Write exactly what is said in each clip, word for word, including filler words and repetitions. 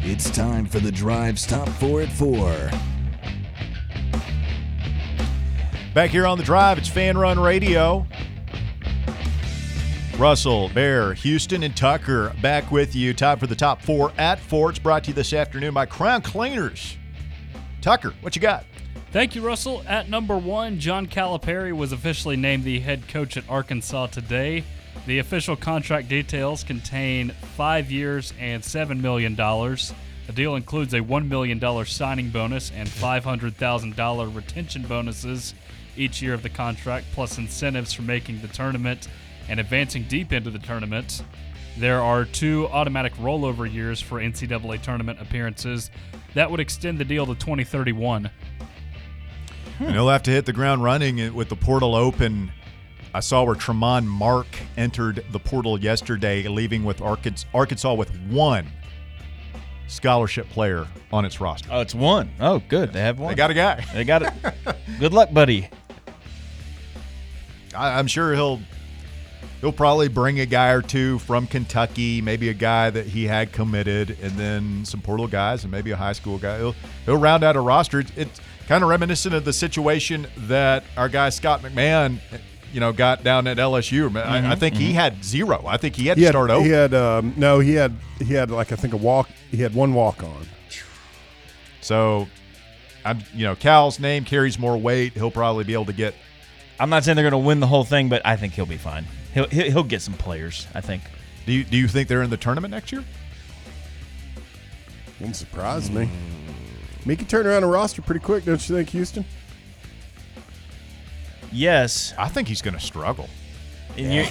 It's time for the Drive's Top Four at Four. Back here on the Drive, it's Fan Run Radio. Russell, Bear, Houston, and Tucker back with you. Time for the Top Four at Four. It's brought to you this afternoon by Crown Cleaners. Tucker, what you got? Thank you, Russell. At number one, John Calipari was officially named the head coach at Arkansas today. The official contract details contain five years and seven million dollars. The deal includes a one million dollars signing bonus and five hundred thousand dollars retention bonuses each year of the contract, plus incentives for making the tournament and advancing deep into the tournament. There are two automatic rollover years for N C double A tournament appearances. That would extend the deal to twenty thirty-one. And he'll have to hit the ground running with the portal open. I saw where Tremont Mark entered the portal yesterday, leaving with Arkansas, Arkansas with one scholarship player on its roster. Oh, it's one. Oh, good. They have one. They got a guy. They got it. Good luck, buddy. I, I'm sure he'll he'll probably bring a guy or two from Kentucky, maybe a guy that he had committed, and then some portal guys and maybe a high school guy. He'll, he'll round out a roster. It's, it's kind of reminiscent of the situation that our guy Scott McMahon, you know, got down at L S U. Mm-hmm, I, I think mm-hmm. he had zero. I think he had he to had, start over. He had um, no. He had he had like I think a walk. He had one walk on. So, I'm you know, Cal's name carries more weight. He'll probably be able to get. I'm not saying they're going to win the whole thing, but I think he'll be fine. He'll he'll, he'll get some players. I think. Do you do you think they're in the tournament next year? Wouldn't surprise me. He can turn around a roster pretty quick, don't you think, Houston? Yes. I think he's going to struggle. And yeah.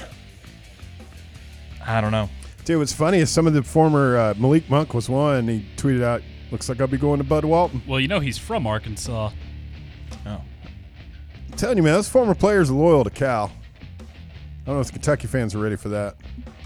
I don't know. Dude, what's funny is some of the former uh, Malik Monk was one. He tweeted out, "Looks like I'll be going to Bud Walton." Well, you know he's from Arkansas. Oh. I'm telling you, man, those former players are loyal to Cal. I don't know if the Kentucky fans are ready for that.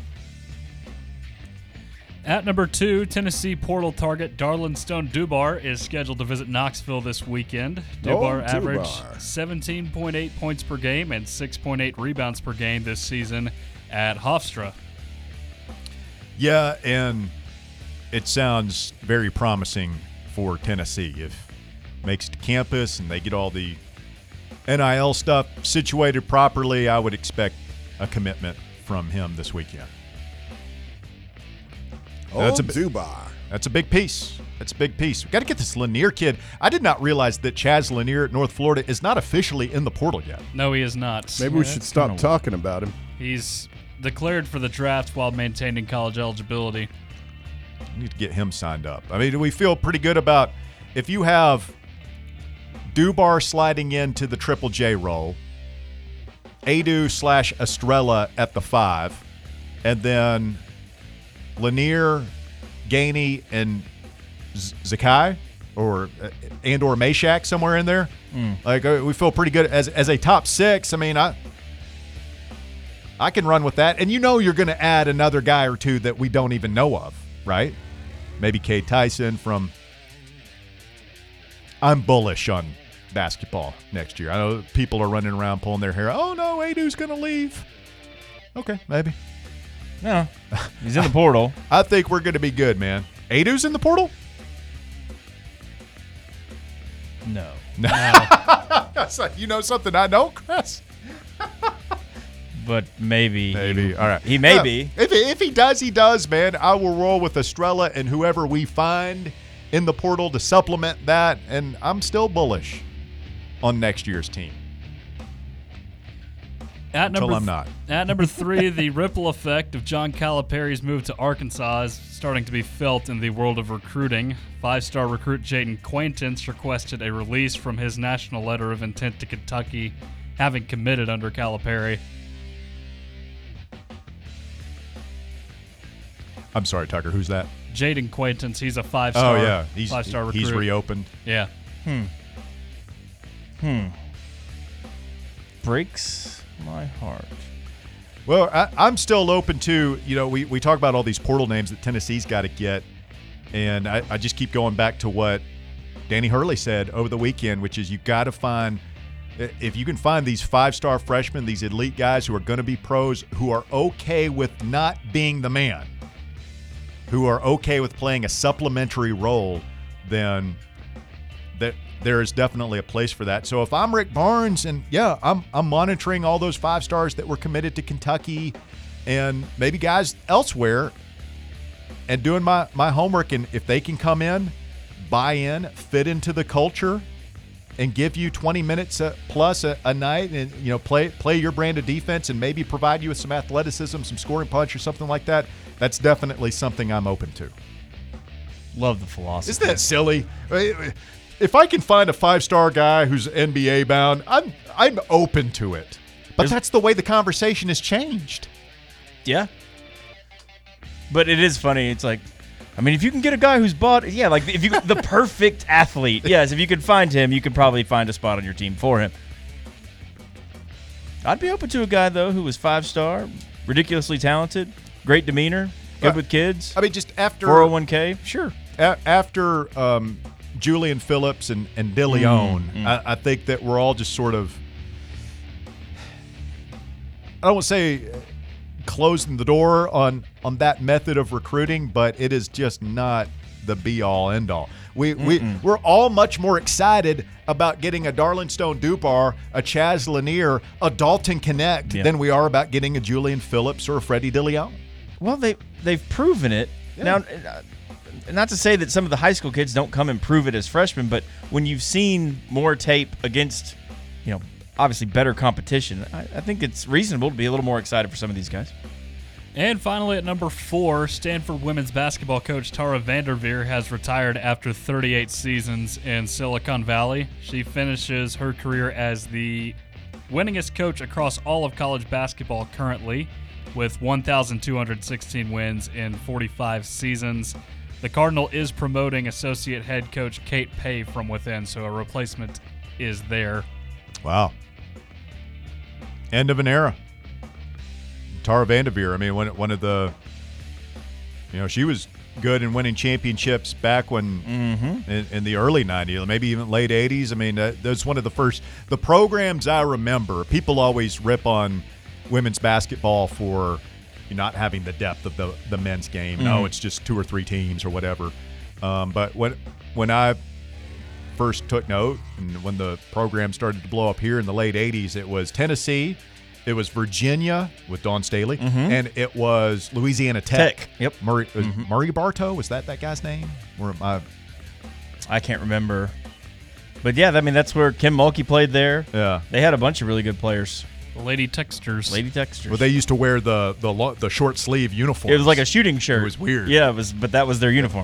At number two, Tennessee portal target Darlin Stone Dubar is scheduled to visit Knoxville this weekend. Dubar oh, averaged seventeen point eight points per game and six point eight rebounds per game this season at Hofstra. Yeah, and it sounds very promising for Tennessee. If it makes it to campus and they get all the N I L stuff situated properly, I would expect a commitment from him this weekend. Oh, that's a Dubar. That's a big piece. That's a big piece. We've got to get this Lanier kid. I did not realize that Chaz Lanier at North Florida is not officially in the portal yet. No, he is not. Maybe yeah, we should stop talking about him. He's declared for the draft while maintaining college eligibility. We need to get him signed up. I mean, do we feel pretty good about if you have Dubar sliding into the Triple J role, Adu slash Estrella at the five, and then Lanier, Gainey, and Zakai, or and or Meshack somewhere in there. Mm. Like we feel pretty good as as a top six. I mean, I I can run with that, and you know you're going to add another guy or two that we don't even know of, right? Maybe Cade Tyson from. I'm bullish on basketball next year. I know people are running around pulling their hair. Oh no, Adu's going to leave. Okay, maybe. No, he's in the portal. I think we're going to be good, man. Adu's in the portal? No. No. That's like, you know something I know, Chris? But maybe. Maybe. He, All right. He may yeah. be. If, if he does, he does, man. I will roll with Estrella and whoever we find in the portal to supplement that, and I'm still bullish on next year's team. At number, Until I'm not. At number three, the ripple effect of John Calipari's move to Arkansas is starting to be felt in the world of recruiting. Five-star recruit Jaden Quaintance requested a release from his national letter of intent to Kentucky, having committed under Calipari. I'm sorry, Tucker. Who's that? Jaden Quaintance. He's a five-star. Oh yeah, he's five-star recruit. He's reopened. Yeah. Hmm. Hmm. Breaks my heart. Well, I, I'm still open to, you know, we, we talk about all these portal names that Tennessee's got to get, and I, I just keep going back to what Danny Hurley said over the weekend, which is you got to find, if you can find these five-star freshmen, these elite guys who are going to be pros, who are okay with not being the man, who are okay with playing a supplementary role, then that there is definitely a place for that. So if I'm Rick Barnes, and yeah, I'm I'm monitoring all those five stars that were committed to Kentucky and maybe guys elsewhere, and doing my, my homework, and if they can come in, buy in, fit into the culture, and give you twenty minutes a, plus a, a night, and you know play play your brand of defense, and maybe provide you with some athleticism, some scoring punch, or something like that, that's definitely something I'm open to. Love the philosophy. Isn't that silly? If I can find a five-star guy who's N B A bound, I'm I'm open to it. But There's- that's the way the conversation has changed. Yeah. But it is funny. It's like, I mean, if you can get a guy who's bought, yeah, like if you the perfect athlete, yes, if you could find him, you could probably find a spot on your team for him. I'd be open to a guy though who was five star, ridiculously talented, great demeanor, good Uh, with kids, I mean, just after four oh one k, sure. a- after um, Julian Phillips and and DeLeon, Mm, mm. I, I think that we're all just sort of, I don't want to say closing the door on on that method of recruiting, but it is just not the be all end all. We we we're all much more excited about getting a Darlington Dubar, a Chaz Lanier, a Dalton Connect Yeah. than we are about getting a Julian Phillips or a Freddie DeLeon. Well, they they've proven it. Now, uh, not to say that some of the high school kids don't come and prove it as freshmen, but when you've seen more tape against, you know, obviously better competition, I, I think it's reasonable to be a little more excited for some of these guys. And finally, at number four, Stanford women's basketball coach Tara Vanderveer has retired after thirty-eight seasons in Silicon Valley. She finishes her career as the winningest coach across all of college basketball currently, with one thousand two hundred sixteen wins in forty-five seasons. The Cardinal is promoting associate head coach Kate Pay from within, so a replacement is there. Wow. End of an era. Tara Vanderveer, I mean, one, one of the, you know, she was good in winning championships back when, Mm-hmm. in, in the early nineties, maybe even late eighties. I mean, that, that's one of the first, the programs I remember. People always rip on women's basketball for not having the depth of the, the men's game. No, Mhm. it's just two or three teams or whatever. Um, but when when I first took note, and when the program started to blow up here in the late eighties, it was Tennessee, it was Virginia with Dawn Staley, Mhm. and it was Louisiana Tech. Tech, yep. Murray, was Mhm. Murray Bartow, was that that guy's name? Or am I, I can't remember. But yeah, I mean, that's where Kim Mulkey played there. yeah. They had a bunch of really good players. The Lady Texters. Lady Texters. Well, they used to wear the the lo- the short sleeve uniforms. it was like a shooting shirt. It was weird. Yeah, it was, but that was their uniform.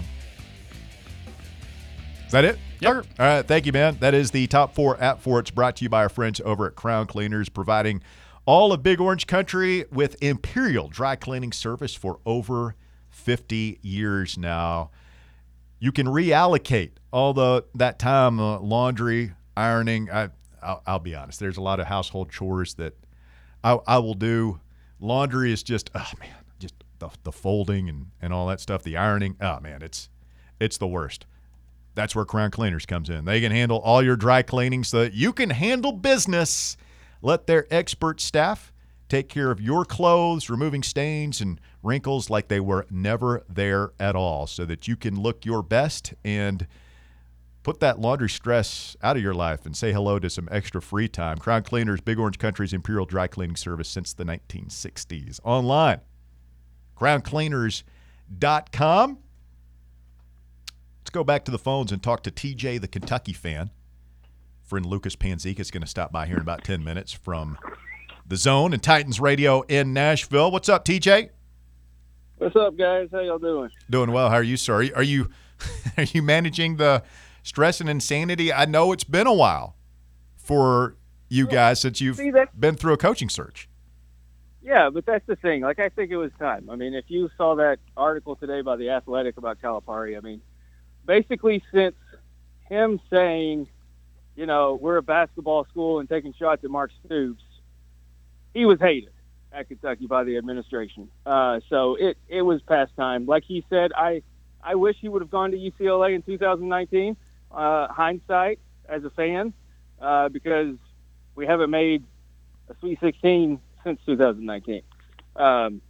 Is that it? Yep. All right. Thank you, man. That is the top four at four. It's brought to you by our friends over at Crown Cleaners, providing all of Big Orange Country with Imperial dry cleaning service for over fifty years now. You can reallocate all the that time, uh, laundry, ironing. I, I'll, I'll be honest. There's a lot of household chores that I, I will do. Laundry is just, oh man, just the, the folding and, and all that stuff. The ironing, oh man, it's it's the worst. That's where Crown Cleaners comes in. They can handle all your dry cleaning so that you can handle business. Let their expert staff take care of your clothes, removing stains and wrinkles like they were never there at all, so that you can look your best and put that laundry stress out of your life and say hello to some extra free time. Crown Cleaners, Big Orange Country's Imperial dry cleaning service since the nineteen sixties. Online, crown cleaners dot com. Let's go back to the phones and talk to T J, the Kentucky fan. Friend Lucas Panzica is going to stop by here in about ten minutes from the Zone and Titans Radio in Nashville. What's up, T J? What's up, guys? How y'all doing? Doing well. How are you, sir? Are you are you, are you managing the stress and insanity? I know it's been a while for you guys since you've See, that's- been through a coaching search. Yeah, but that's the thing. Like, I think it was time. I mean, if you saw that article today by The Athletic about Calipari, I mean, basically since him saying, you know, we're a basketball school and taking shots at Mark Stoops, he was hated at Kentucky by the administration. Uh, so it, it was past time. Like he said, I I wish he would have gone to U C L A in two thousand nineteen. Uh, hindsight, as a fan, uh, because we haven't made a Sweet sixteen since two thousand nineteen. Um,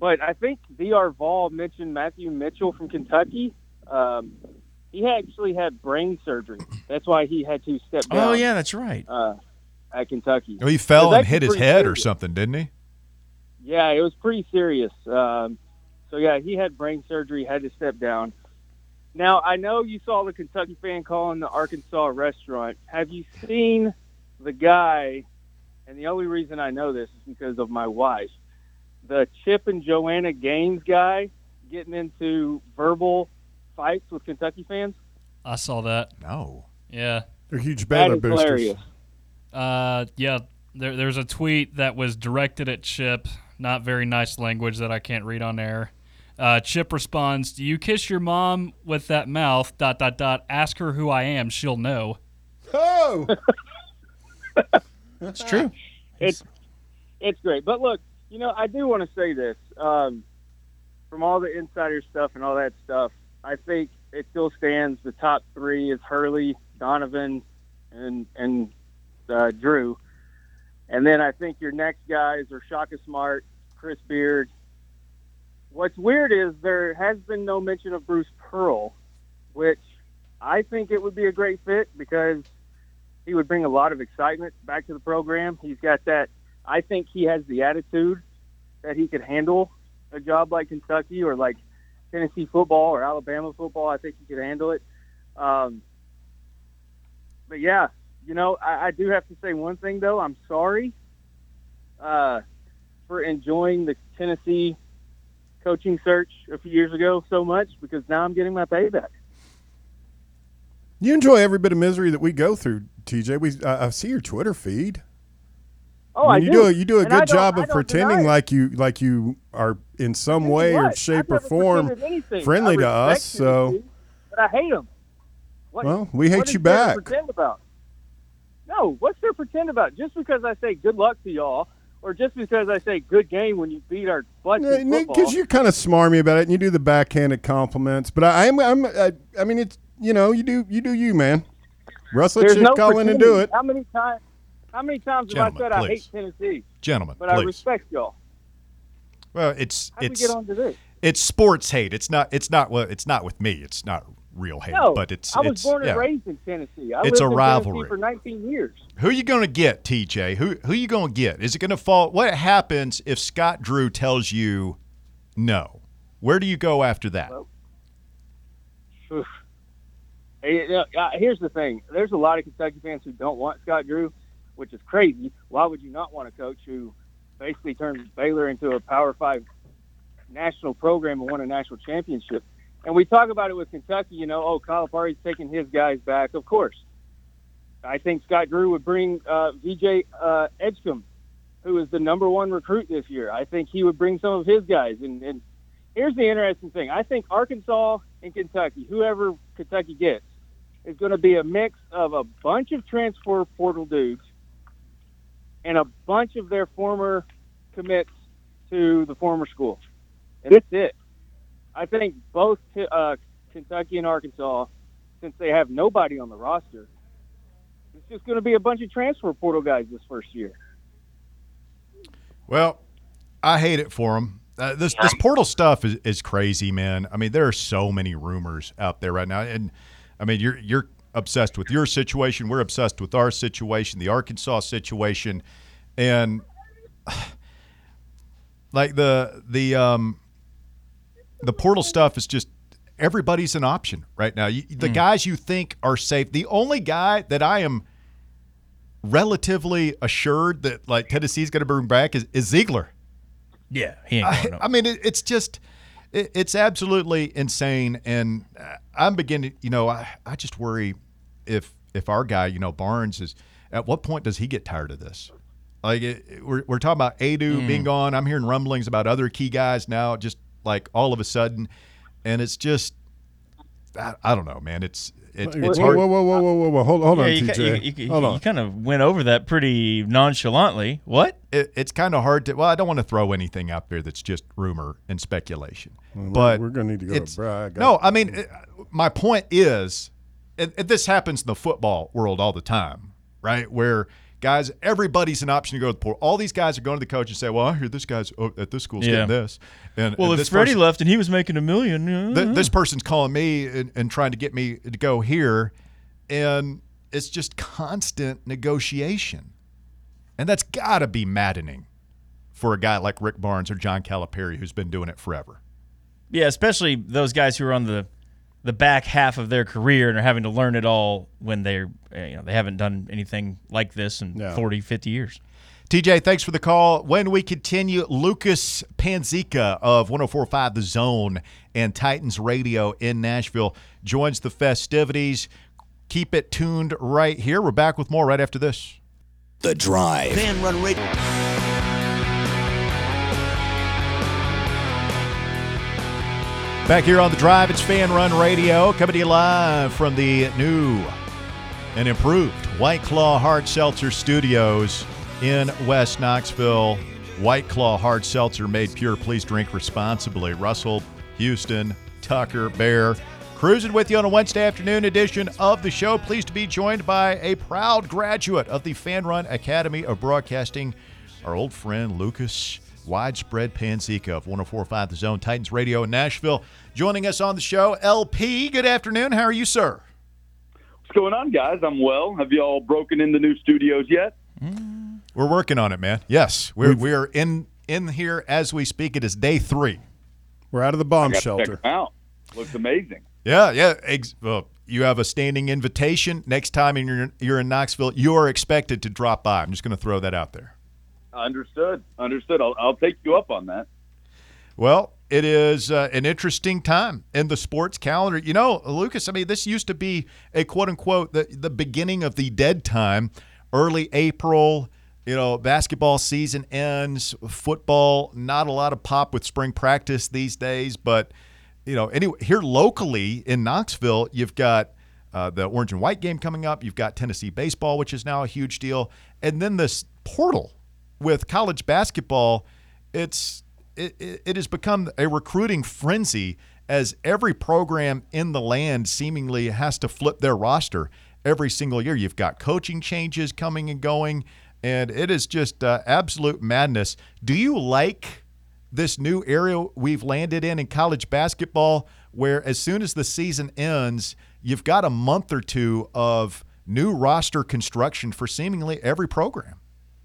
but I think V R Vol mentioned Matthew Mitchell from Kentucky. Um, he actually had brain surgery. That's why he had to step down. Oh, yeah, that's right. Uh, at Kentucky. Well, he fell It was and hit his actually head pretty or serious. something, didn't he? Yeah, it was pretty serious. Um, so, yeah, he had brain surgery, had to step down. Now, I know you saw the Kentucky fan calling the Arkansas restaurant. Have you seen the guy, and the only reason I know this is because of my wife, the Chip and Joanna Gaines guy getting into verbal fights with Kentucky fans? I saw that. No. Yeah. They're huge That Baylor is boosters. hilarious. Uh, yeah. There, there's a tweet that was directed at Chip. Not very nice language that I can't read on air. Uh, Chip responds, "Do you kiss your mom with that mouth? Dot dot dot. Ask her who I am. She'll know." Oh, That's true. It's it's great. But look, you know, I do want to say this. Um, from all the insider stuff and all that stuff, I think it still stands. The top three is Hurley, Donovan, and and uh, Drew. And then I think your next guys are Shaka Smart, Chris Beard. What's weird is there has been no mention of Bruce Pearl, which I think it would be a great fit because he would bring a lot of excitement back to the program. He's got that. I think he has the attitude that he could handle a job like Kentucky or like Tennessee football or Alabama football. I think he could handle it. Um, but, yeah, you know, I, I do have to say one thing, though. I'm sorry uh, for enjoying the Tennessee coaching search a few years ago so much because now I'm getting my payback. you enjoy every bit of misery that we go through, T J. We I, I see your Twitter feed. Oh, I I mean, you do. do a, you do a And I good don't- job I of don't pretending deny it. like you like you are in some Tell way you or what, shape I've or never form pretended anything. friendly I to us. respect So, Tennessee, but I hate them. What, well, we hate what is you there to back. pretend about? No, what's there to pretend about? Just because I say good luck to y'all, or just because I say good game when you beat our butts in football. Because you're kind of smarmy about it, and you do the backhanded compliments. But I, I'm, I'm, I, I mean, it's you know, you do, you do you, man. Russ, let There's you no go in and do pretending. it. How many times? How many times have Gentlemen, I said I please. hate Tennessee? Gentlemen, But I please. respect y'all. Well, it's How do we it's get on to this? it's sports hate. It's not it's not well, it's not with me. It's not real hate, No, but it's I was it's born yeah. and raised in Tennessee. I It's lived a in rivalry. Tennessee for nineteen years. Who you going to get, T J? Who who you going to get? Is it going to fall? What happens if Scott Drew tells you no? Where do you go after that? Well, Oof. Hey, you know, uh, here's the thing. There's a lot of Kentucky fans who don't want Scott Drew, which is crazy. Why would you not want a coach who basically turned Baylor into a Power Five national program and won a national championship? And we talk about it with Kentucky, you know, oh, Calipari's taking his guys back. Of course. I think Scott Drew would bring uh, V J uh, Edgecombe, who is the number one recruit this year. I think he would bring some of his guys. And, and here's the interesting thing. I think Arkansas and Kentucky, whoever Kentucky gets, is going to be a mix of a bunch of transfer portal dudes and a bunch of their former commits to the former school. And that's it. I think both uh, Kentucky and Arkansas, since they have nobody on the roster, it's just going to be a bunch of transfer portal guys this first year. Well, I hate it for him. Uh, this this portal stuff is, is crazy, man. I mean, there are so many rumors out there right now, and I mean, you're you're obsessed with your situation. We're obsessed with our situation, the Arkansas situation, and like the the um the portal stuff is just everybody's an option right now. You, the guys you think are safe. The only guy that I am relatively assured that like Tennessee's going to bring back is, is Ziegler. Yeah, he ain't I, going I mean, it, it's just, it, it's absolutely insane. And uh, I'm beginning, you know, I, I just worry if if our guy, you know, Barnes is, at what point does he get tired of this? Like, it, it- we're, we're talking about Adu Mm. being gone. I'm hearing rumblings about other key guys now, just like all of a sudden. And it's just, I, I don't know, man. It's, it, it's whoa, hard. whoa, whoa, whoa, whoa, whoa, whoa. Hold, hold yeah, on, you, T ca- J. you, you, hold you on. kind of went over that pretty nonchalantly. What? It, it's kind of hard to, well, I don't want to throw anything out there that's just rumor and speculation. Well, we're- but we're gonna need to go to it's- Brad. I got- No, I mean, it, my point is, and, and this happens in the football world all the time, right? Where Guys, everybody's an option to go to the portal. All these guys are going to the coach and say, well, I hear this guy's oh, at this school's Yeah. getting this. And, Well, and if this Freddie person, left and he was making a million, uh, th- this person's calling me and, and trying to get me to go here. And it's just constant negotiation. And that's got to be maddening for a guy like Rick Barnes or John Calipari who's been doing it forever. yeah, especially those guys who are on the the back half of their career and are having to learn it all when they're you know they haven't done anything like this in Yeah. forty, fifty years. T J, thanks for the call. When we continue, Lucas Panzica of one oh four point five The Zone and Titans Radio in Nashville joins the festivities. Keep it tuned right here. We're back with more right after this. The Drive. Fan Run Radio. Back here on The Drive, it's Fan Run Radio, coming to you live from the new and improved White Claw Hard Seltzer Studios in West Knoxville. White Claw Hard Seltzer, made pure. Please drink responsibly. Russell, Houston, Tucker, Bear, cruising with you on a Wednesday afternoon edition of the show. Pleased to be joined by a proud graduate of the Fan Run Academy of Broadcasting, our old friend Lucas Widespread Panzica of one oh four point five The Zone, Titans Radio in Nashville. Joining us on the show, L P. Good afternoon. How are you, sir? What's going on, guys? I'm well. Have you all broken in the new studios yet? We're working on it, man. Yes, we're we're in in here as we speak. It is day three. We're out of the bomb Got to shelter. check them out. Looks amazing. Yeah, yeah. Ex- well, you have a standing invitation. Next time you're you're in Knoxville, you are expected to drop by. I'm just going to throw that out there. Understood. Understood. I'll, I'll take you up on that. Well, it is uh, an interesting time in the sports calendar. You know, Lucas, I mean, this used to be a quote-unquote the, the beginning of the dead time, early April. You know, basketball season ends, football, not a lot of pop with spring practice these days. But, you know, anyway, here locally in Knoxville, you've got uh, the orange and white game coming up. You've got Tennessee baseball, which is now a huge deal. And then this portal with college basketball, it's it, it, it has become a recruiting frenzy as every program in the land seemingly has to flip their roster every single year. You've got coaching changes coming and going, and it is just uh, absolute madness. Do you like this new area we've landed in in college basketball where as soon as the season ends, you've got a month or two of new roster construction for seemingly every program?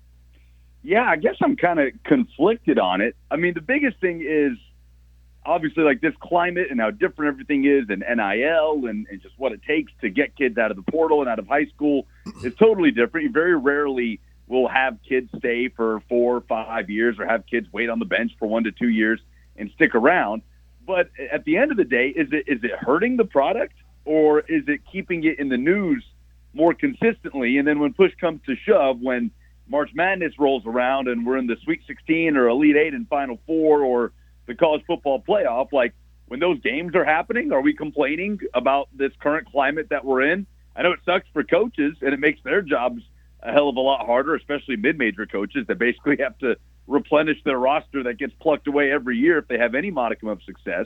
Yeah, I guess I'm kind of conflicted on it. I mean, the biggest thing is obviously like this climate and how different everything is, and N I L and, and just what it takes to get kids out of the portal and out of high school is totally different. You very rarely will have kids stay for four or five years or have kids wait on the bench for one to two years and stick around. But at the end of the day, is it is it hurting the product, or is it keeping it in the news more consistently? And then when push comes to shove, when March Madness rolls around and we're in the Sweet sixteen or Elite Eight and Final Four or the college football playoff, like when those games are happening, are we complaining about this current climate that we're in? I know it sucks for coaches and it makes their jobs a hell of a lot harder, especially mid-major coaches that basically have to replenish their roster that gets plucked away every year if they have any modicum of success.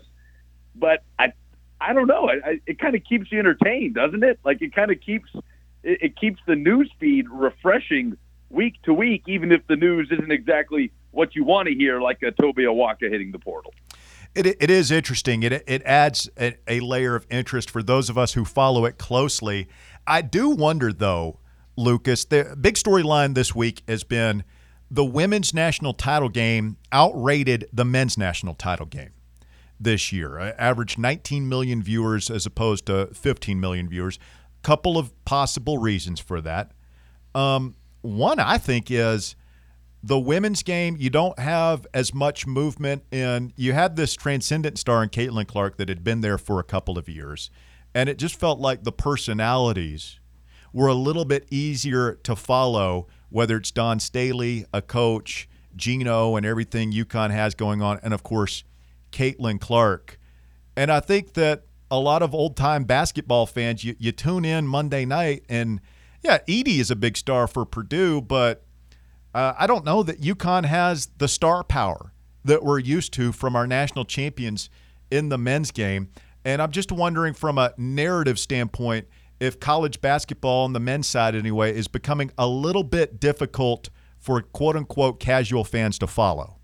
But I, I don't know. I, I, it kind of keeps you entertained, doesn't it? Like it kind of keeps it, it keeps the news feed refreshing week to week, even if the news isn't exactly what you want to hear, like a Toby Awaka hitting the portal. It it is interesting. It it adds a, a layer of interest for those of us who follow it closely. I do wonder, though, Lucas, the big storyline this week has been the women's national title game outrated the men's national title game this year. I averaged nineteen million viewers as opposed to fifteen million viewers. Couple of possible reasons for that. Um, one, I think, is the women's game, you don't have as much movement in. You had this transcendent star in Caitlin Clark that had been there for a couple of years, and it just felt like the personalities were a little bit easier to follow, whether it's Don Staley, a coach, Gino, and everything UConn has going on, and, of course, Caitlin Clark. And I think that a lot of old-time basketball fans, you, you tune in Monday night, and, yeah, Edie is a big star for Purdue, but uh, I don't know that UConn has the star power that we're used to from our national champions in the men's game. And I'm just wondering from a narrative standpoint, if college basketball on the men's side anyway is becoming a little bit difficult for quote-unquote casual fans to follow.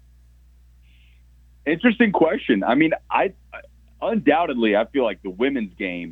Interesting question. I mean, I undoubtedly I feel like the women's game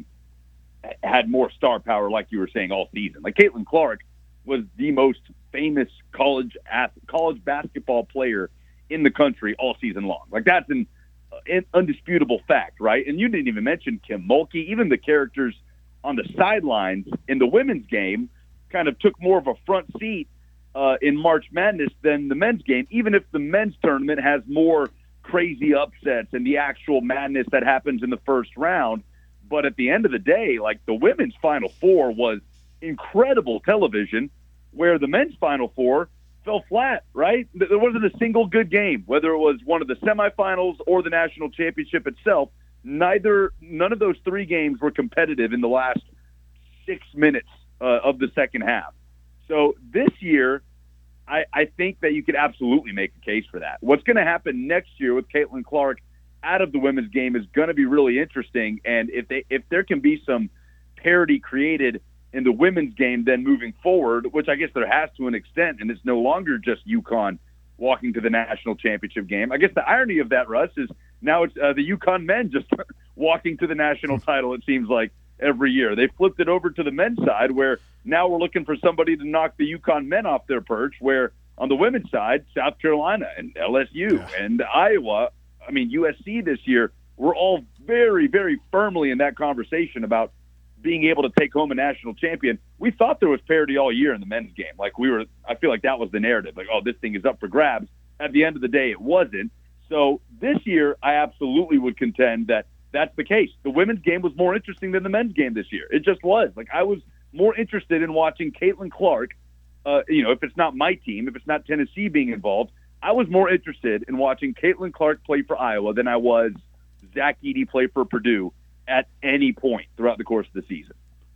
had more star power, like you were saying, all season. Like Caitlin Clark was the most famous college college basketball player in the country all season long. Like that's an, an undisputable fact, right? And you didn't even mention Kim Mulkey. Even the characters on the sidelines in the women's game kind of took more of a front seat uh, in March Madness than the men's game, even if the men's tournament has more crazy upsets and the actual madness that happens in the first round. But at the end of the day, like the women's Final Four was incredible television, where the men's Final Four fell flat, right? There wasn't a single good game, whether it was one of the semifinals or the national championship itself. Neither, none of those three games were competitive in the last six minutes uh, of the second half. So this year, I, I think that you could absolutely make a case for that. What's going to happen next year with Caitlin Clark out of the women's game is going to be really interesting. And if they if there can be some parity created in the women's game then moving forward, which I guess there has to an extent, and it's no longer just UConn walking to the national championship game. I guess the irony of that, Russ, is now it's uh, the UConn men just walking to the national title, it seems like, every year. They flipped it over to the men's side, where now we're looking for somebody to knock the UConn men off their perch, where on the women's side, South Carolina and L S U yeah. and Iowa, I mean, U S C this year, we're all very, very firmly in that conversation about being able to take home a national champion. We thought there was parity all year in the men's game. Like we were, I feel like that was the narrative. Like, oh, this thing is up for grabs. At the end of the day, it wasn't. So this year, I absolutely would contend that that's the case. The women's game was more interesting than the men's game this year. It just was. Like I was more interested in watching Caitlin Clark. Uh, you know, if it's not my team, if it's not Tennessee being involved, I was more interested in watching Caitlin Clark play for Iowa than I was Zach Edey play for Purdue at any point throughout the course of the season.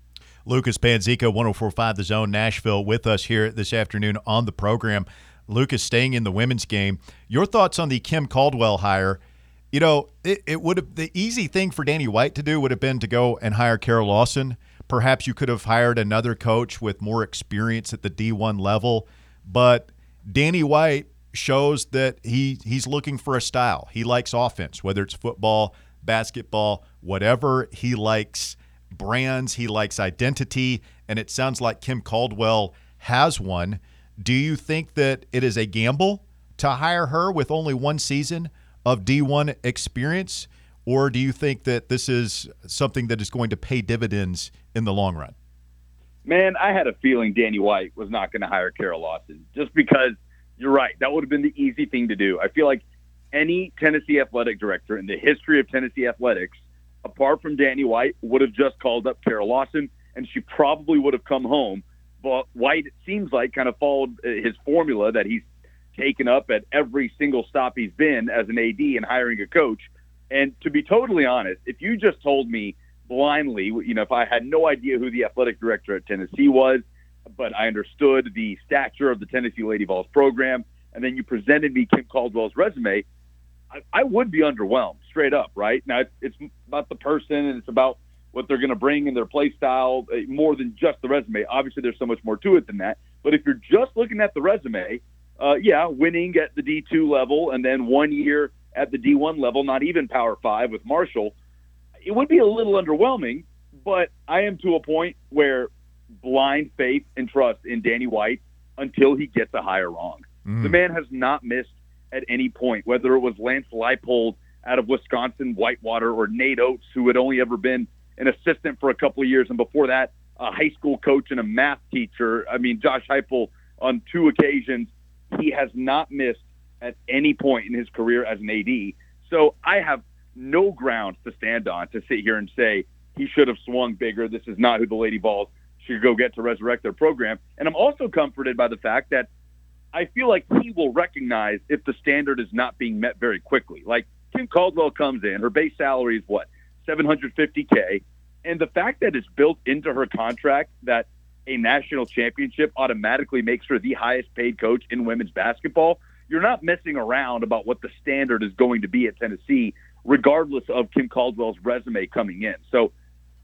Lucas Panzica, one oh four point five The Zone, Nashville, with us here this afternoon on the program. Lucas, staying in the women's game, your thoughts on the Kim Caldwell hire? You know, it, it would have the easy thing for Danny White to do would have been to go and hire Carol Lawson. Perhaps you could have hired another coach with more experience at the D one level, but Danny White shows that he he's looking for a style. He likes offense, whether it's football, basketball, whatever. He likes brands, he likes identity, and it sounds like Kim Caldwell has one. Do you think that it is a gamble to hire her with only one season of D one experience, or do you think that this is something that is going to pay dividends in the long run? Man, I had a feeling Danny White was not going to hire Carol Lawson, just because you're right. That would have been the easy thing to do. I feel like any Tennessee athletic director in the history of Tennessee athletics, apart from Danny White, would have just called up Carol Lawson, and she probably would have come home. But White, it seems like, kind of followed his formula that he's taken up at every single stop he's been as an A D and hiring a coach. And to be totally honest, if you just told me blindly, you know, if I had no idea who the athletic director at Tennessee was, but I understood the stature of the Tennessee Lady Vols program, and then you presented me Kim Caldwell's resume, I, I would be underwhelmed, straight up, right? Now, it's, it's about the person, and it's about what they're going to bring in their play style, uh, more than just the resume. Obviously, there's so much more to it than that. But if you're just looking at the resume, uh, yeah, winning at the D two level and then one year at the D one level, not even Power five with Marshall, it would be a little underwhelming, but I am to a point where blind faith and trust in Danny White until he gets a hire wrong. Mm. The man has not missed at any point, whether it was Lance Leipold out of Wisconsin, Whitewater, or Nate Oates, who had only ever been an assistant for a couple of years, and before that, a high school coach and a math teacher. I mean, Josh Heupel, on two occasions, he has not missed at any point in his career as an A D. So I have no grounds to stand on to sit here and say he should have swung bigger. This is not who the Lady Vols should go get to resurrect their program. And I'm also comforted by the fact that I feel like he will recognize if the standard is not being met very quickly. Like, Kim Caldwell comes in, her base salary is what, seven hundred fifty K, and the fact that it's built into her contract that a national championship automatically makes her the highest paid coach in women's basketball, you're not messing around about what the standard is going to be at Tennessee, regardless of Kim Caldwell's resume coming in. So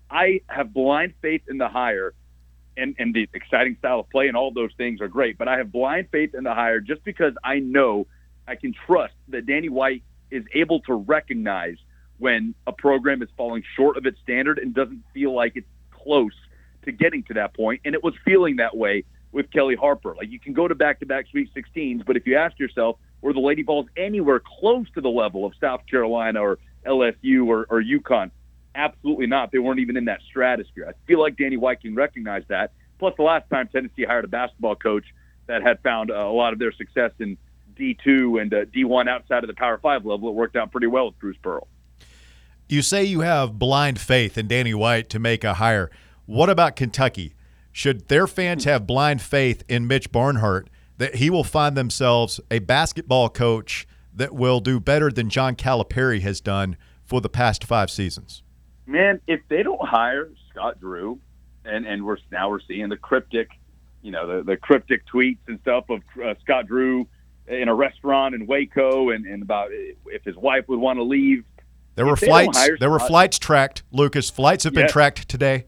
I have blind faith in the hire, and, and the exciting style of play and all those things are great, but I have blind faith in the hire just because I know I can trust that Danny White is able to recognize when a program is falling short of its standard and doesn't feel like it's close to getting to that point. And it was feeling that way with Kelly Harper. Like, you can go to back-to-back Sweet sixteens, but if you ask yourself, were the Lady Vols anywhere close to the level of South Carolina or L S U or, or UConn? Absolutely not. They weren't even in that stratosphere. I feel like Danny White can recognize that. Plus, the last time Tennessee hired a basketball coach that had found uh, a lot of their success in D two and uh, D one outside of the Power five level, it worked out pretty well with Bruce Pearl. You say you have blind faith in Danny White to make a hire. What about Kentucky? Should their fans have blind faith in Mitch Barnhart that he will find themselves a basketball coach that will do better than John Calipari has done for the past five seasons? Man, if they don't hire Scott Drew, and, and we're now we're seeing the cryptic, you know, the, the cryptic tweets and stuff of uh, Scott Drew in a restaurant in Waco and, and about if his wife would want to leave. There were flights. There were flights tracked, Lucas. Flights have been Yes. tracked today.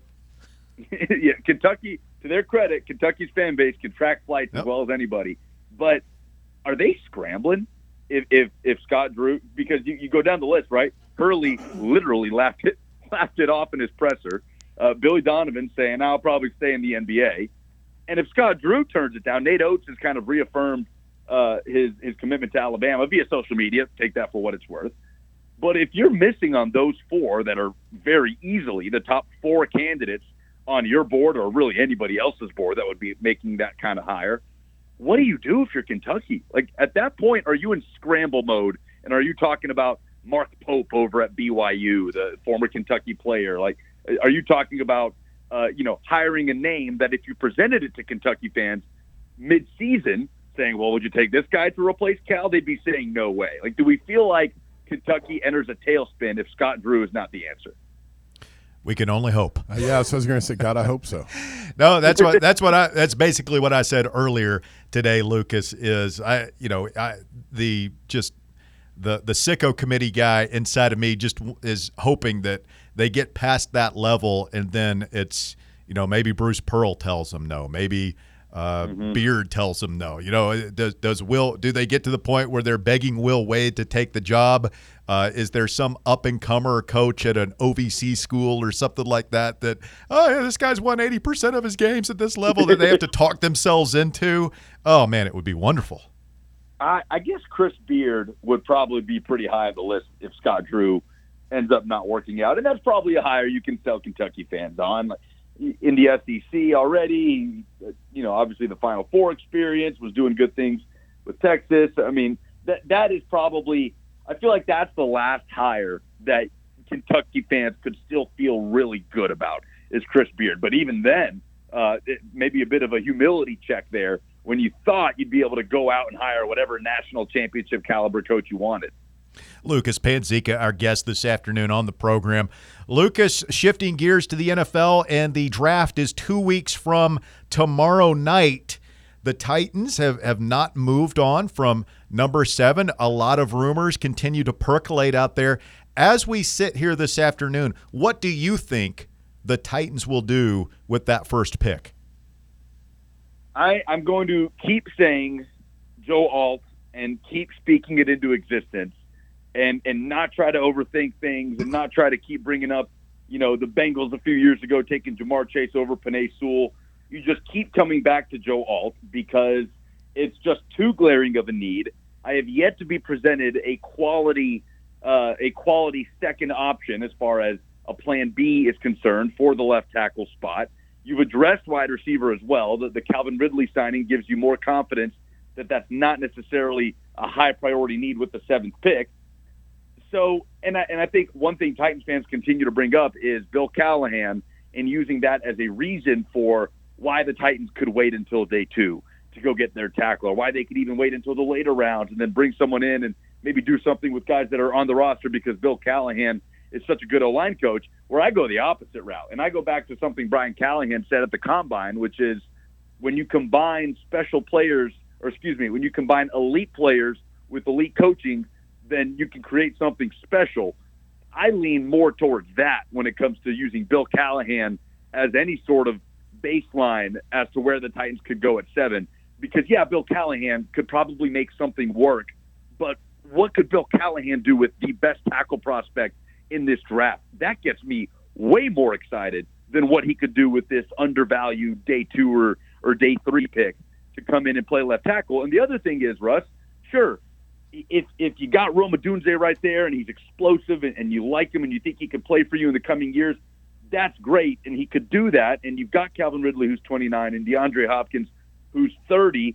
Yeah, Kentucky, to their credit, Kentucky's fan base can track flights Yep. as well as anybody. But are they scrambling if if, if Scott Drew? Because you, you go down the list, right? Hurley literally laughed it laughed it off in his presser. Uh, Billy Donovan saying, "I'll probably stay in the N B A." And if Scott Drew turns it down, Nate Oates has kind of reaffirmed uh, his his commitment to Alabama via social media. Take that for what it's worth. But if you're missing on those four that are very easily the top four candidates on your board or really anybody else's board that would be making that kind of hire, what do you do if you're Kentucky? Like, at that point, are you in scramble mode? And are you talking about Mark Pope over at B Y U, the former Kentucky player? Like, are you talking about, uh, you know, hiring a name that if you presented it to Kentucky fans mid-season saying, well, would you take this guy to replace Cal? They'd be saying no way. Like, do we feel like Kentucky enters a tailspin if Scott Drew is not the answer? We can only hope. Uh, yeah, so I was going to say, God, I hope so. No, that's what that's what I that's basically what I said earlier today, Lucas, is I you know, I the just the the sicko committee guy inside of me just is hoping that they get past that level, and then it's, you know, maybe Bruce Pearl tells them no, maybe uh, mm-hmm. Beard tells them no. You know, does does Will do they get to the point where they're begging Will Wade to take the job? Uh, is there some up-and-comer coach at an O V C school or something like that that, oh, yeah, this guy's won eighty percent of his games at this level that they have to talk themselves into? Oh, man, it would be wonderful. I, I guess Chris Beard would probably be pretty high on the list if Scott Drew ends up not working out. And that's probably a hire you can sell Kentucky fans on. In the S E C already, you know, obviously the Final Four experience, was doing good things with Texas. I mean, that that is probably – I feel like that's the last hire that Kentucky fans could still feel really good about is Chris Beard. But even then, uh, it may be a bit of a humility check there when you thought you'd be able to go out and hire whatever national championship caliber coach you wanted. Lucas Panzica, our guest this afternoon on the program. Lucas, shifting gears to the N F L, and the draft is two weeks from tomorrow night. The Titans have, have not moved on from number seven. A lot of rumors continue to percolate out there. As we sit here this afternoon, what do you think the Titans will do with that first pick? I, I'm going to keep saying Joe Alt and keep speaking it into existence and, and not try to overthink things and not try to keep bringing up, you know, the Bengals a few years ago taking Jamar Chase over Penei Sewell. You just keep coming back to Joe Alt because it's just too glaring of a need. I have yet to be presented a quality uh, a quality second option as far as a plan B is concerned for the left tackle spot. You've addressed wide receiver as well. The, the Calvin Ridley signing gives you more confidence that that's not necessarily a high priority need with the seventh pick. So, and I, and I think one thing Titans fans continue to bring up is Bill Callahan and using that as a reason for why the Titans could wait until day two to go get their tackle, or why they could even wait until the later rounds and then bring someone in and maybe do something with guys that are on the roster because Bill Callahan is such a good O-line coach, where I go the opposite route. And I go back to something Brian Callahan said at the Combine, which is when you combine special players, or excuse me, when you combine elite players with elite coaching, then you can create something special. I lean more towards that when it comes to using Bill Callahan as any sort of baseline as to where the Titans could go at seven. Because, yeah, Bill Callahan could probably make something work, but what could Bill Callahan do with the best tackle prospect in this draft? That gets me way more excited than what he could do with this undervalued day two or, or day three pick to come in and play left tackle. And the other thing is, Russ, sure, if if you got Rome Odunze right there and he's explosive and, and you like him and you think he can play for you in the coming years, that's great, and he could do that. And you've got Calvin Ridley, who's twenty-nine, and DeAndre Hopkins, who's thirty.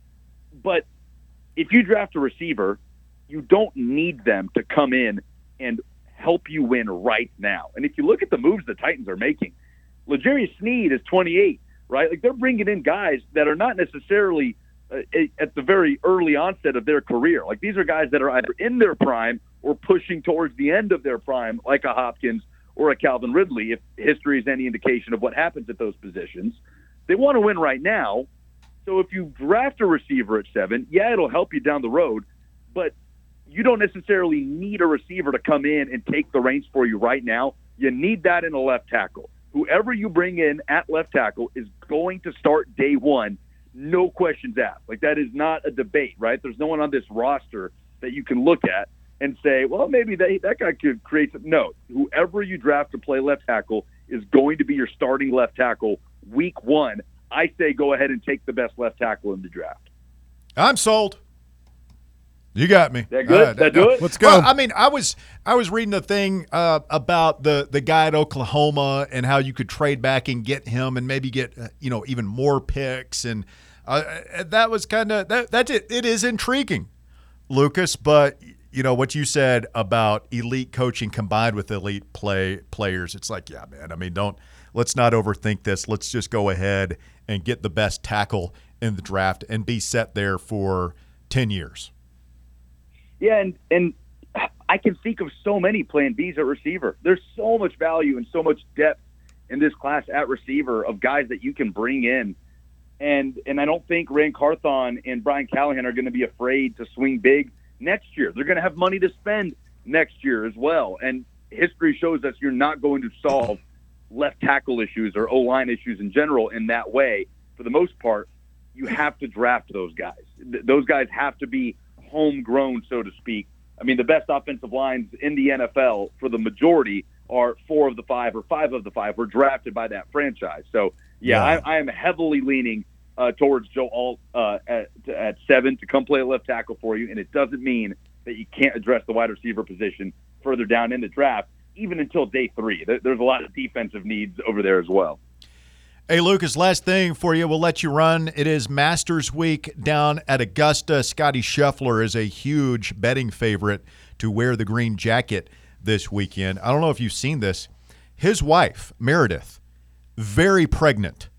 But if you draft a receiver, you don't need them to come in and help you win right now. And if you look at the moves the Titans are making, L'Jarius Sneed is twenty-eight, right? Like, they're bringing in guys that are not necessarily uh, at the very early onset of their career. Like, these are guys that are either in their prime or pushing towards the end of their prime, like a Hopkins or a Calvin Ridley, if history is any indication of what happens at those positions. They want to win right now. So if you draft a receiver at seven, yeah, it'll help you down the road, but you don't necessarily need a receiver to come in and take the reins for you right now. You need that in a left tackle. Whoever you bring in at left tackle is going to start day one, no questions asked. Like, that is not a debate, right? There's no one on this roster that you can look at and say, well, maybe they, that guy could create some. No, whoever you draft to play left tackle is going to be your starting left tackle week one. I say go ahead and take the best left tackle in the draft. I'm sold. You got me. That good? Uh, that do it? Let's go. Well, I mean, I was I was reading a thing uh, about the the guy at Oklahoma and how you could trade back and get him and maybe get uh, you know even more picks, and uh, that was kind of that that's it. It is intriguing, Lucas, but you know what you said about elite coaching combined with elite play players. It's like, yeah, man. I mean, don't let's not overthink this. Let's just go ahead and get the best tackle in the draft and be set there for ten years. Yeah, and, and I can think of so many plan Bs at receiver. There's so much value and so much depth in this class at receiver of guys that you can bring in. And and I don't think Rand Carthon and Brian Callahan are going to be afraid to swing big next year. They're going to have money to spend next year as well. And history shows us you're not going to solve left tackle issues or O-line issues in general in that way. For the most part, you have to draft those guys. Th- those guys have to be homegrown, so to speak. I mean, the best offensive lines in the N F L for the majority are four of the five or five of the five were drafted by that franchise. So, yeah, Yeah. I, I am heavily leaning uh, towards Joe Alt uh, at, at seven to come play a left tackle for you, and it doesn't mean that you can't address the wide receiver position further down in the draft, even until day three. There, there's a lot of defensive needs over there as well. Hey, Lucas, last thing for you. We'll let you run. It is Masters Week down at Augusta. Scotty Scheffler is a huge betting favorite to wear the green jacket this weekend. I don't know if you've seen this. His wife, Meredith, very pregnant.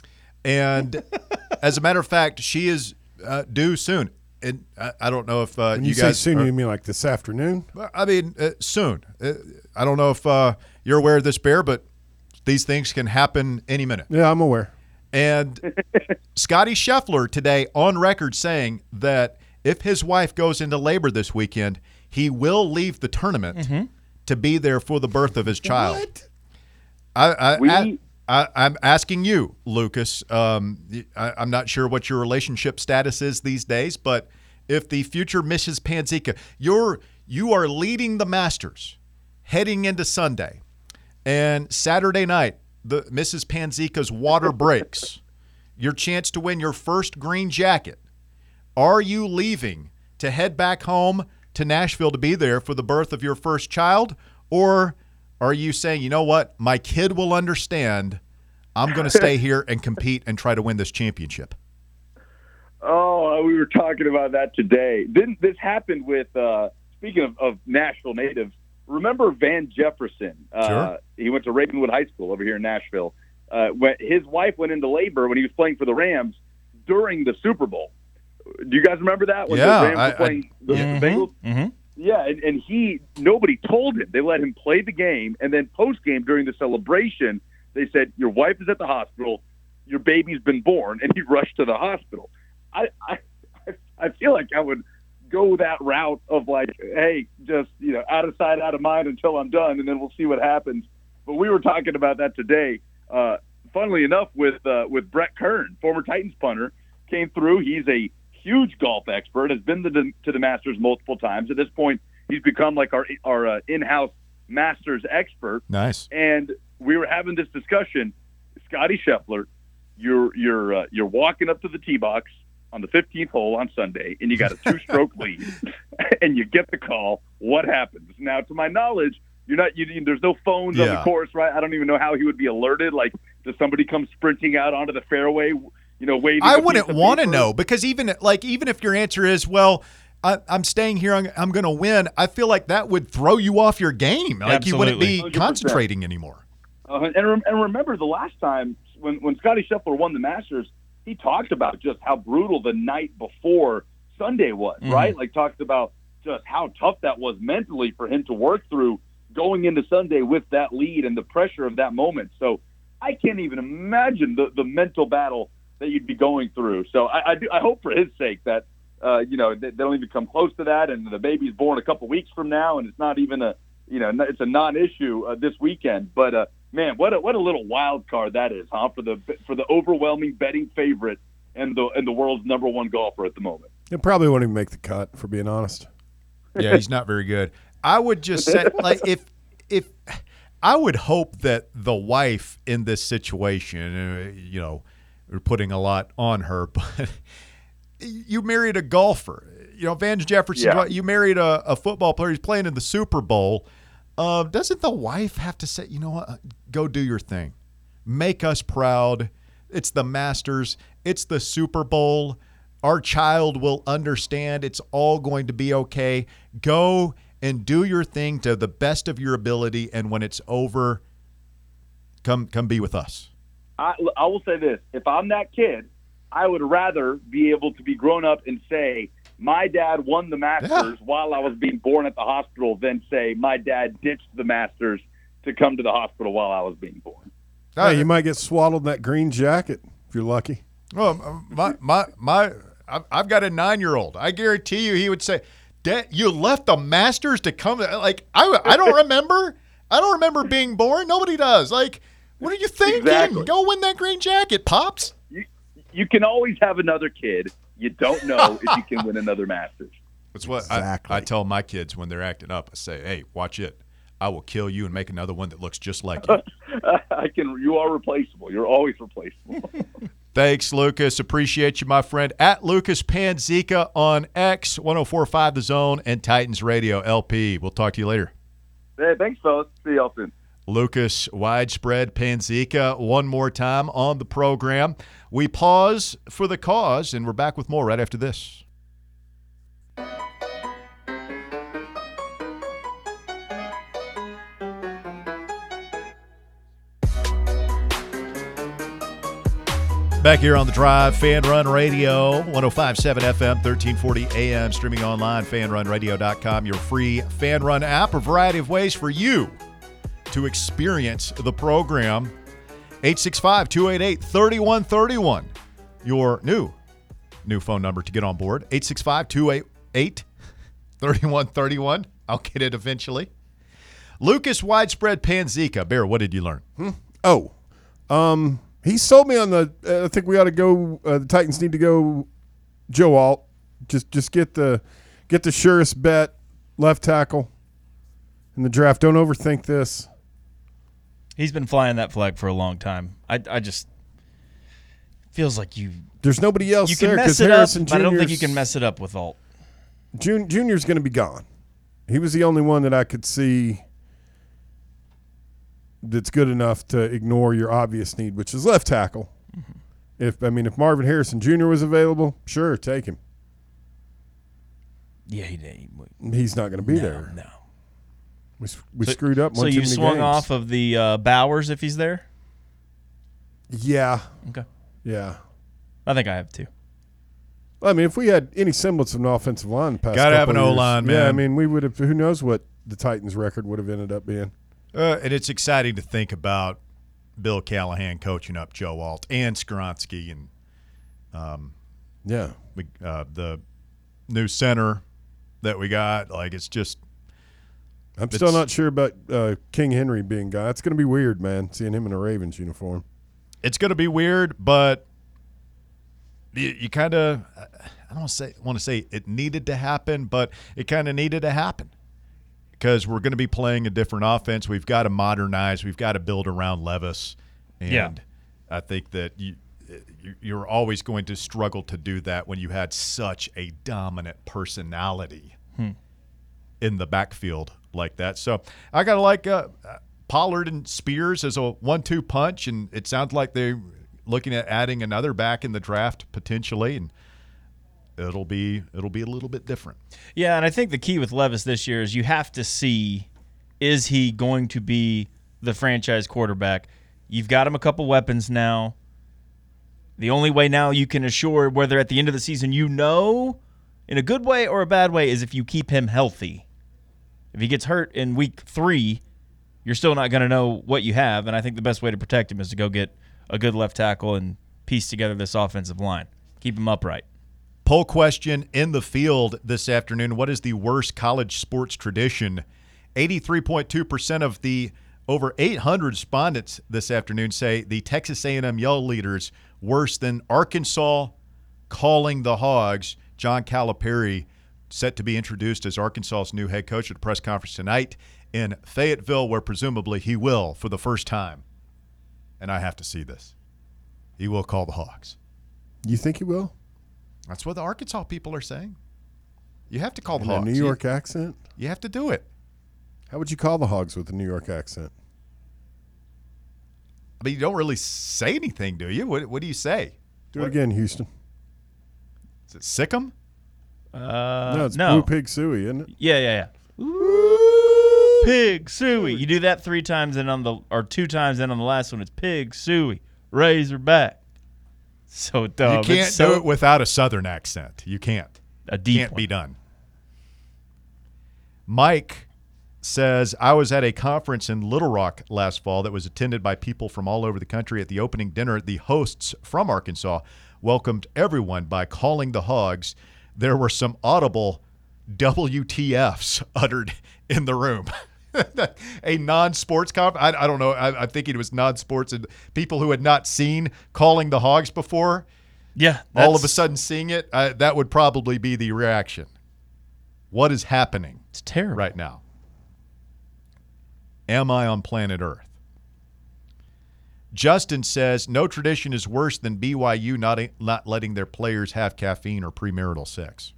And as a matter of fact, she is uh, due soon. And I, I don't know if uh, When you, you, guys say soon, are, you mean like this afternoon? I mean, uh, soon. Uh, I don't know if uh, you're aware of this, Bear, but these things can happen any minute. Yeah, I'm aware. And Scotty Scheffler today on record saying that if his wife goes into labor this weekend, he will leave the tournament mm-hmm. to be there for the birth of his child. What? I, I, We- I, I, I'm asking you, Lucas. Um, I, I'm not sure what your relationship status is these days, but if the future Missus Panzica, you're you are leading the Masters heading into Sunday. And Saturday night, the Missus Panzica's water breaks. Your chance to win your first green jacket. Are you leaving to head back home to Nashville to be there for the birth of your first child? Or are you saying, you know what, my kid will understand. I'm going to stay here and compete and try to win this championship? Oh, we were talking about that today. Didn't this happened with, uh, speaking of, of Nashville natives, remember Van Jefferson? Uh, Sure. He went to Ravenwood High School over here in Nashville. Uh, when his wife went into labor when he was playing for the Rams during the Super Bowl. Do you guys remember that? When Yeah, the Rams I- were playing I- the Mhm, Bengals? Mm-hmm. Yeah, and, and he nobody told him. They let him play the game, and then post game during the celebration, they said, "Your wife is at the hospital. Your baby's been born," and he rushed to the hospital. I I, I feel like I would go that route of like, hey, just, you know, out of sight, out of mind until I'm done, and then we'll see what happens. But we were talking about that today. Uh, funnily enough, with uh, with Brett Kern, former Titans punter, came through. He's a huge golf expert, has been to the, to the Masters multiple times. At this point, he's become like our our uh, in-house Masters expert. Nice. And we were having this discussion. Scotty Scheffler, you're you're uh, you're walking up to the tee box on the fifteenth hole on Sunday, and you got a two-stroke lead, and you get the call. What happens? Now, to my knowledge, you're not. You, there's no phones on Yeah. the course, right? I don't even know how he would be alerted. Like, does somebody come sprinting out onto the fairway? You know, waving. I a wouldn't piece of want to paper? know, because even like even if your answer is, well, I, I'm staying here, I'm, I'm going to win, I feel like that would throw you off your game. Like you wouldn't be Absolutely. one hundred percent. concentrating anymore. Uh, and, rem- and remember the last time when, when Scotty Scheffler won the Masters, he talked about just how brutal the night before Sunday was, Mm-hmm. right? Like talked about just how tough that was mentally for him to work through going into Sunday with that lead and the pressure of that moment. So I can't even imagine the, the mental battle that you'd be going through. So I, I, do, I hope for his sake that, uh, you know, they, they don't even come close to that, and the baby's born a couple weeks from now, and it's not even a, you know, it's a non-issue uh, this weekend. But, uh, man, what a, what a little wild card that is, huh? For the for the overwhelming betting favorite and the and the world's number one golfer at the moment. It probably won't even make the cut, for being honest. Yeah, he's not very good. I would just say, like, if if I would hope that the wife in this situation, uh, you know, we're putting a lot on her, but you married a golfer. You know, Van Jefferson, Yeah. you married a, a football player. He's playing in the Super Bowl. Uh, doesn't the wife have to say, you know what, go do your thing. Make us proud. It's the Masters. It's the Super Bowl. Our child will understand. It's all going to be okay. Go and do your thing to the best of your ability, and when it's over, come come be with us. I, I will say this. If I'm that kid, I would rather be able to be grown up and say, my dad won the Masters Yeah. while I was being born at the hospital than say my dad ditched the Masters to come to the hospital while I was being born. Hey, you might get swaddled in that green jacket if you're lucky. Well, my my my, I've- I've got a nine-year-old. I guarantee you, he would say, "Dad, you left the Masters to come." Like I, I don't remember. I don't remember being born. Nobody does. Like, what are you thinking? Exactly. Go win that green jacket, pops. You, you can always have another kid. You don't know if you can win another Masters. That's what Exactly. I, I tell my kids when they're acting up. I say, "Hey, watch it. I will kill you and make another one that looks just like you." I can. You are replaceable. You're always replaceable. Thanks, Lucas. Appreciate you, my friend. At Lucas Panzica on X, one oh four point five The Zone, and Titans Radio L P. We'll talk to you later. Hey, thanks, fellas. See y'all soon. Lucas Widespread Panzica one more time on the program. We pause for the cause, and we're back with more right after this. Back here on the Drive, Fan Run Radio, one oh five point seven F M, thirteen forty A M, streaming online, fan run radio dot com, your free Fan Run app, a variety of ways for you to experience the program. eight six five, two eight eight, three one three one, your new, new phone number to get on board, eight six five, two eight eight, three one three one. I'll get it eventually. Lucas Widespread Panzica. Bear, what did you learn? Oh, um, he sold me on the. Uh, I think we ought to go. Uh, the Titans need to go. Joe Alt, just just get the get the surest bet left tackle in the draft. Don't overthink this. He's been flying that flag for a long time. I, I just feels like you There's nobody else you can there mess because it up, Harrison but I don't think you Junior's- can mess it up with Alt. Jun- Junior's going to be gone. He was the only one that I could see that's good enough to ignore your obvious need, which is left tackle. Mm-hmm. If I mean, if Marvin Harrison Junior was available, sure, take him. Yeah, he did. He's not going to be No, there. no. We, we So- screwed up. So one too you many swung games. off of the uh, Bowers if he's there? Yeah, Okay. yeah. I think I have too. Well, I mean, if we had any semblance of an offensive line, the past Gotta have couple an of years- O-line, Yeah, I man. mean, we would have. Who knows what the Titans' record would have ended up being? Uh, and it's exciting to think about Bill Callahan coaching up Joe Alt and Skronsky and Yeah, uh, the new center that we got. Like, it's just I'm still It's- not sure about uh, King Henry being guy. It's going to be weird, man, seeing him in a Ravens uniform. it's going to be weird, but you, you kind of I don't say want to say it needed to happen, but it kind of needed to happen because we're going to be playing a different offense. We've got to modernize. We've got to build around Levis, and Yeah. I think that you you- you're always going to struggle to do that when you had such a dominant personality in the backfield like that. So I got to like uh, Pollard and Spears as a one two punch, and it sounds like they're looking at adding another back in the draft potentially, and it'll be it'll be a little bit different. Yeah, and I think the key with Levis this year is you have to see, is he going to be the franchise quarterback? You've got him a couple weapons now. The only way now you can assure whether at the end of the season you know in a good way or a bad way is if you keep him healthy. If he gets hurt in week three, you're still not going to know what you have, and I think the best way to protect him is to go get a good left tackle and piece together this offensive line. Keep him upright. Poll question in the field this afternoon. What is the worst college sports tradition? eighty-three point two percent of the over eight hundred respondents this afternoon say the Texas A and M Yell Leaders worse than Arkansas calling the Hogs. John Calipari set to be introduced as Arkansas's new head coach at a press conference tonight in Fayetteville, where presumably he will for the first time. And I have to see this. He will call the Hogs. You think he will? That's what the Arkansas people are saying. You have to call the In a Hogs. New You- York accent? You have to do it. How would you call the Hogs with a New York accent? I mean, you don't really say anything, do you? What, what do you say? Do What- it again, Houston. Is it sick 'em? Uh, no, it's no. Blue Pig Suey, isn't it? Yeah, yeah, yeah. Ooh, pig suey. You do that three times, and on the or two times, and on the last one, it's pig suey. Razorback. So dumb. you can't It's so, do it without a Southern accent. You can't. a deep Can't one. be done. Mike says, I was at a conference in Little Rock last fall that was attended by people from all over the country. At the opening dinner, the hosts from Arkansas welcomed everyone by calling the Hogs. There were some audible W T Fs uttered in the room. A non-sports conference. I, I don't know. I, I'm thinking it was non-sports and people who had not seen calling the Hogs before. Yeah. All of a that's- sudden seeing it, uh, that would probably be the reaction. What is happening It's terrible. right now? Am I on planet Earth? Justin says, no tradition is worse than B Y U not, not letting their players have caffeine or premarital sex.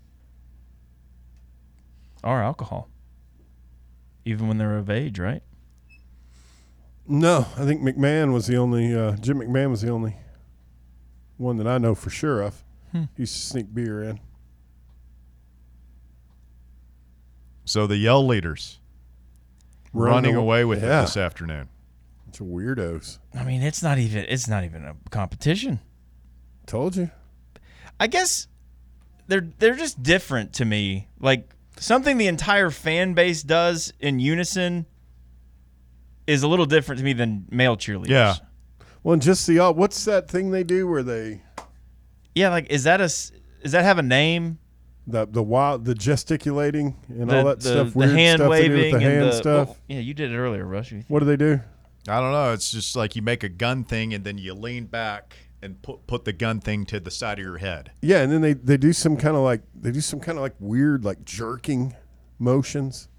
Or alcohol. Even when they're of age, right? No, I think McMahon was the only, uh, Jim McMahon was the only one that I know for sure of. Hmm. He used to sneak beer in. So the Yell Leaders Running running aw- away with yeah. it this afternoon. Bunch of weirdos. I mean, it's not even it's not even a competition. Told you. I guess they're they're just different to me. Like something the entire fan base does in unison is a little different to me than male cheerleaders. Yeah. Well, and just the, uh, what's that thing they do where they, Yeah, like is that a s- does that have a name? the the wild, the gesticulating and The, all that the, stuff, the weird hand stuff they do waving with the and hand the stuff. well, yeah, you did it earlier, Rush. You- What do they do? I don't know. It's just like you make a gun thing and then you lean back and put put the gun thing to the side of your head. Yeah, and then they, they do some kind of like they do some kind of like weird like jerking motions.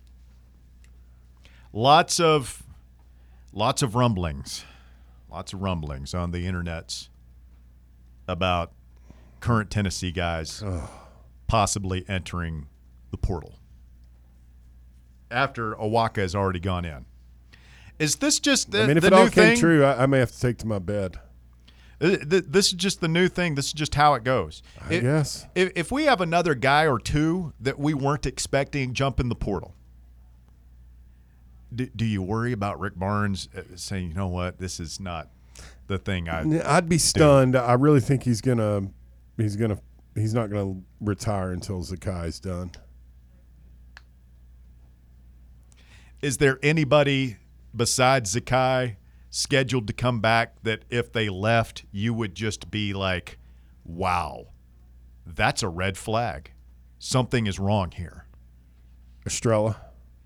Lots of lots of rumblings. Lots of rumblings on the internets about current Tennessee guys possibly entering the portal after Owaka has already gone in. Is this just the, I mean, if the it new all came thing? true, I, I may have to take to my bed. Uh, th- This is just the new thing. This is just how it goes. I If- guess. If, if we have another guy or two that we weren't expecting jump in the portal, do, do you worry about Rick Barnes uh, saying, you know what, this is not the thing I I'd be stunned. I really think he's gonna he's gonna he's not gonna retire until Zakai's done. Is there anybody besides Zakai scheduled to come back that if they left, you would just be like, wow, that's a red flag? something is wrong here. Estrella.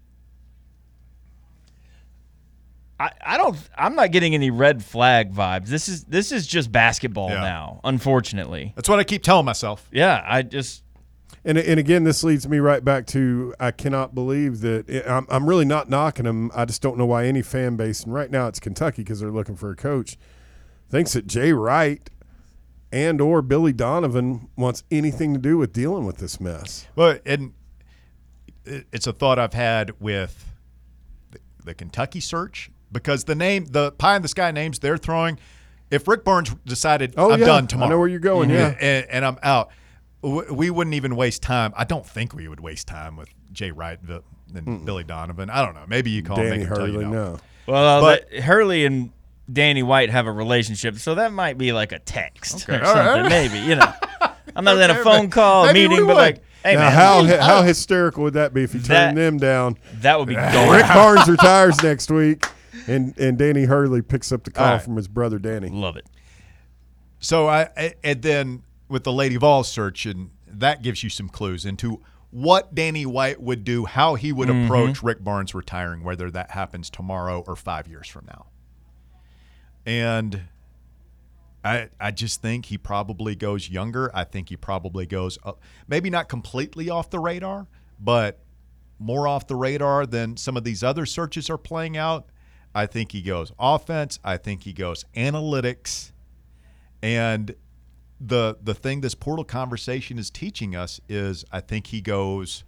I, I don't. I'm not getting any red flag vibes. This is this is just basketball Yeah. now. Unfortunately. That's what I keep telling myself. Yeah. I just. And and again, this leads me right back to I cannot believe that it, I'm I'm really not knocking them. I just don't know why any fan base, and right now it's Kentucky because they're looking for a coach, thinks that Jay Wright and or Billy Donovan wants anything to do with dealing with this mess. Well, and it- it's a thought I've had with the, the Kentucky search because the name, the pie in the sky names they're throwing. If Rick Barnes decided Oh I'm yeah, done tomorrow, I know where you're going. Yeah, and, and I'm out, w- we wouldn't even waste time. I don't think we would waste time with Jay Wright and Mm-mm. Billy Donovan. I don't know. Maybe you call him. Danny They can tell Hurley, you no. no. Well, But- that, Hurley and Danny White have a relationship, so that might be like a text Okay, or all right. something. Maybe you know. I'm not in a Okay, phone but call, a maybe we meeting, but would. like, hey now man, how I how don't- hysterical would that be if you That- turned them down? that would be Rick gold. Barnes retires next week, and and Danny Hurley picks up the call All right. from his brother Danny. Love it. So I I- and then with the Lady Vols search, and that gives you some clues into what Danny White would do, how he would Mm-hmm. approach Rick Barnes retiring, whether that happens tomorrow or five years from now. And I I just think he probably goes younger. I think he probably goes up, maybe not completely off the radar, but more off the radar than some of these other searches are playing out. I think he goes offense. I think he goes analytics. And the the thing this portal conversation is teaching us is I think he goes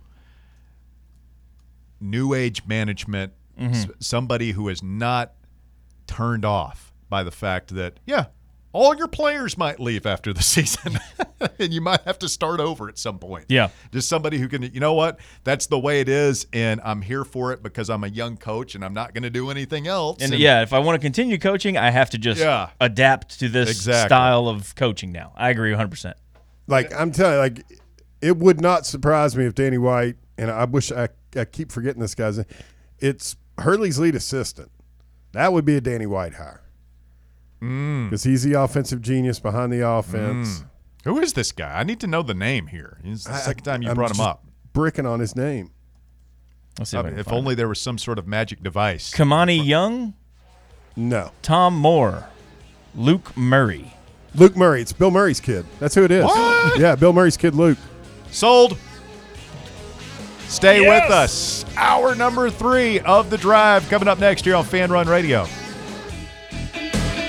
new age management, s- somebody who is not turned off by the fact that, yeah, all your players might leave after the season and you might have to start over at some point. Yeah. Just somebody who can, you know what, that's the way it is, and I'm here for it because I'm a young coach and I'm not going to do anything else. And yeah, if I want to continue coaching, I have to just Yeah. adapt to this Exactly. style of coaching now. I agree one hundred percent. Like I'm telling you, like it would not surprise me if Danny White, and I wish I, I keep forgetting this guy's name, it's Hurley's lead assistant. That would be a Danny White hire because he's the offensive genius behind the offense. Who is this guy? I need to know the name here. It's the I- second time you I'm brought him just up. Bricking on his name. Let's see I if, I mean, can if find only there was some sort of magic device. it. Kamani Young, No, Tom Moore, Luke Murray. Luke Murray. It's Bill Murray's kid. That's who it is. What? Yeah, Bill Murray's kid, Luke. Sold. Stay Yes! with us. Hour number three of The Drive coming up next here on Fan Run Radio.